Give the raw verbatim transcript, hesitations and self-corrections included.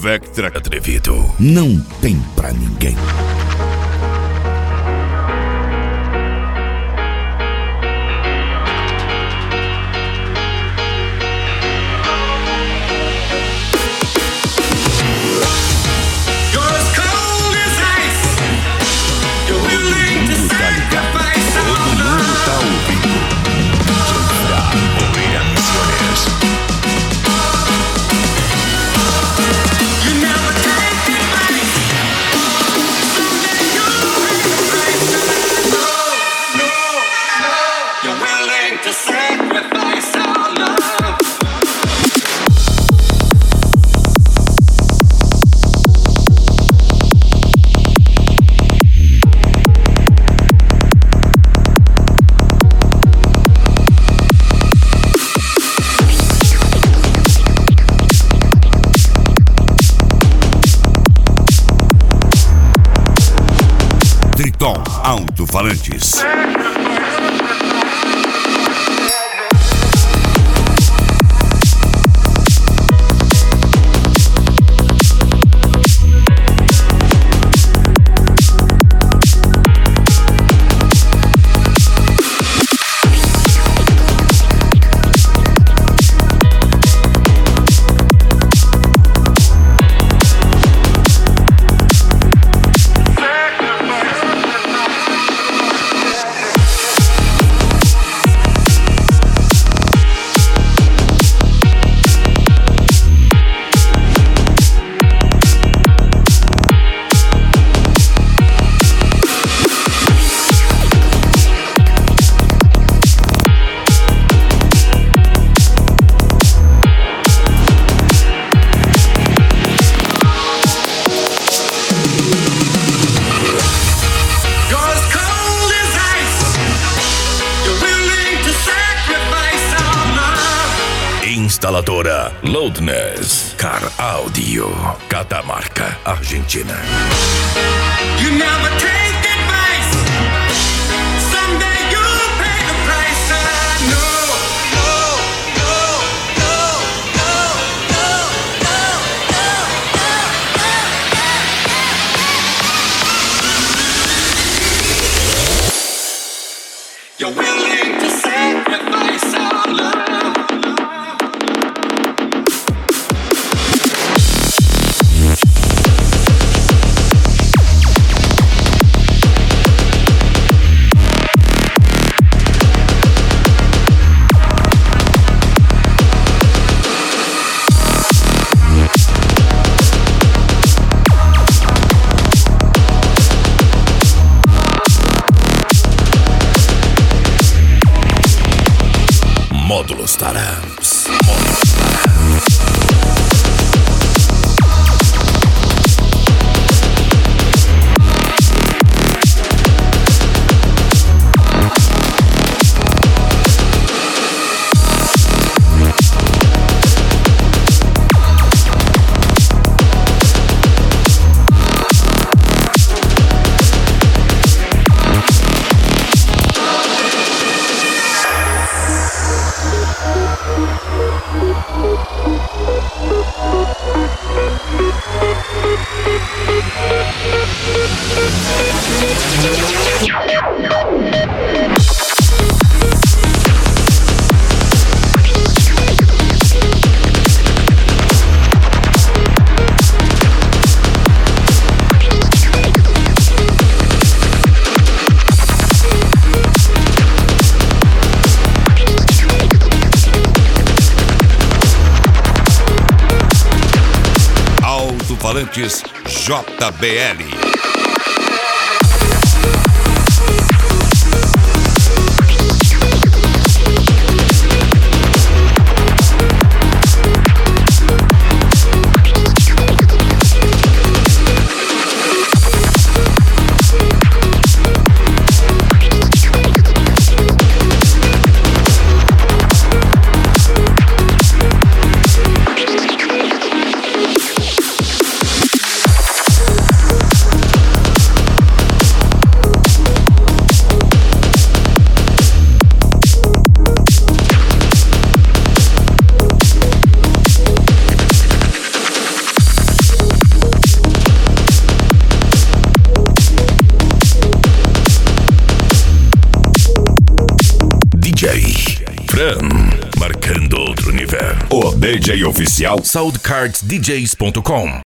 Vectra atrevido. Não tem pra ninguém. Triton Alto-Falantes. Instaladora Loudness Car Audio, Catamarca, Argentina. You never take advice. Someday you'll pay the price. I know. No, no, no, no, no, no, no. You're willing to sacrifice our love. Módulos Tarams. Módulos Tarams. Alto-Falantes J B L. Fran, marcando outro nível. O D J oficial soundcards d js ponto com.